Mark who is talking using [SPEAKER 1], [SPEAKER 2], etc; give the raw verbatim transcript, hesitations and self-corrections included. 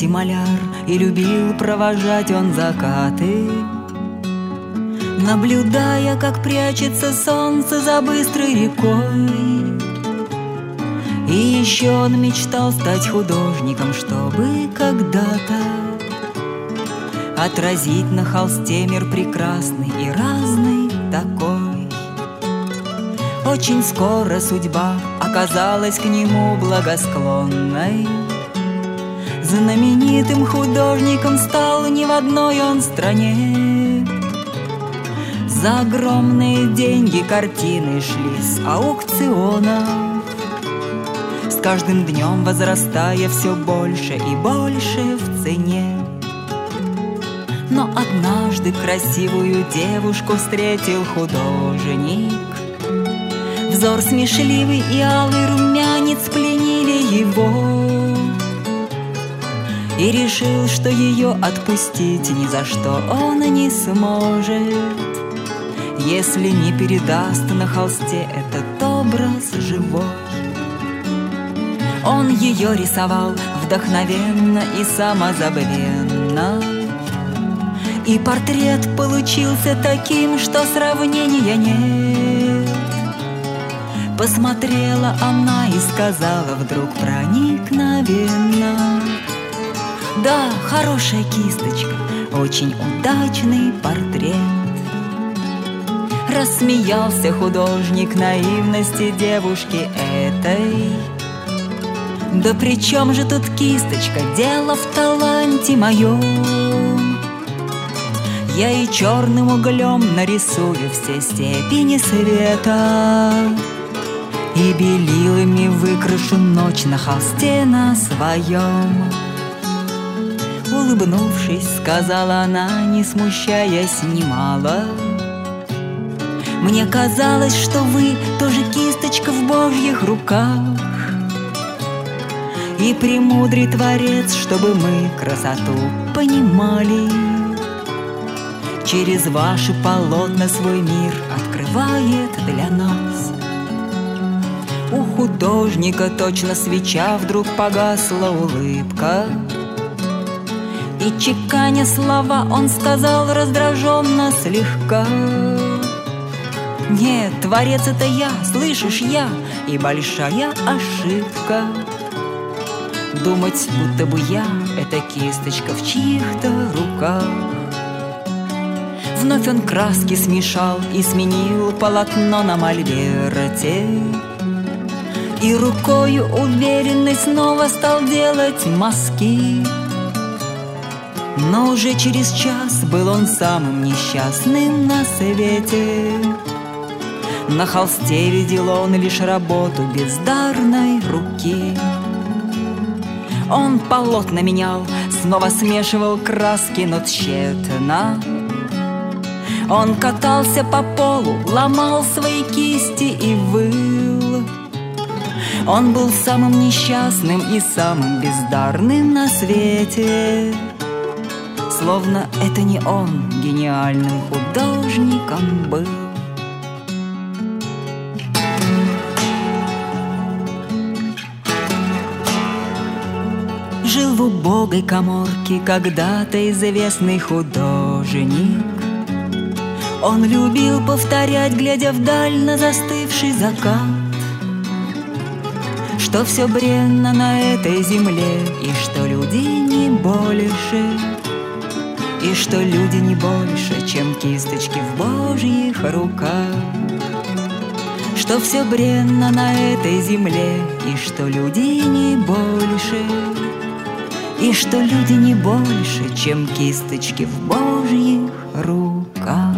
[SPEAKER 1] кисти маляр, и любил провожать он закаты, наблюдая, как прячется солнце за быстрой рекой. И еще он мечтал стать художником, чтобы когда-то отразить на холсте мир прекрасный и разный такой. Очень скоро судьба оказалась к нему благосклонной. Знаменитым художником стал не в одной он стране. За огромные деньги картины шли с аукционов, с каждым днем возрастая все больше и больше в цене. Но однажды красивую девушку встретил художник. Взор смешливый и алый румянец пленили его, и решил, что ее отпустить ни за что он не сможет, если не передаст на холсте этот образ живой. Он ее рисовал вдохновенно и самозабвенно, и портрет получился таким, что сравнения нет. Посмотрела она и сказала вдруг проникновенно: да, хорошая кисточка, очень удачный портрет. Рассмеялся художник наивности девушки этой. Да при чем же тут кисточка, дело в таланте моем. Я и черным углем нарисую все степени света, и белилами выкрашу ночь на холсте на своем. Улыбнувшись, сказала она, не смущаясь немало: мне казалось, что вы тоже кисточка в Божьих руках, и премудрый Творец, чтобы мы красоту понимали, через ваши полотна свой мир открывает для нас. У художника точно свеча вдруг погасла улыбка, и чеканя слова он сказал раздраженно слегка: нет, Творец это я, слышишь, я, и большая ошибка думать, будто бы я это кисточка в чьих-то руках. Вновь он краски смешал и сменил полотно на мольберте, и рукою уверенной снова стал делать мазки. Но уже через час был он самым несчастным на свете. На холсте видел он лишь работу бездарной руки. Он полотна менял, снова смешивал краски, но тщетно. Он катался по полу, ломал свои кисти и выл. Он был самым несчастным и самым бездарным на свете, словно это не он гениальным художником был. Жил в убогой каморке когда-то известный художник. Он любил повторять, глядя вдаль на застывший закат, что все бренно на этой земле, и что люди не больше, и что люди не больше, чем кисточки в Божьих руках. Что все бренно на этой земле, и что люди не больше, и что люди не больше, чем кисточки в Божьих руках.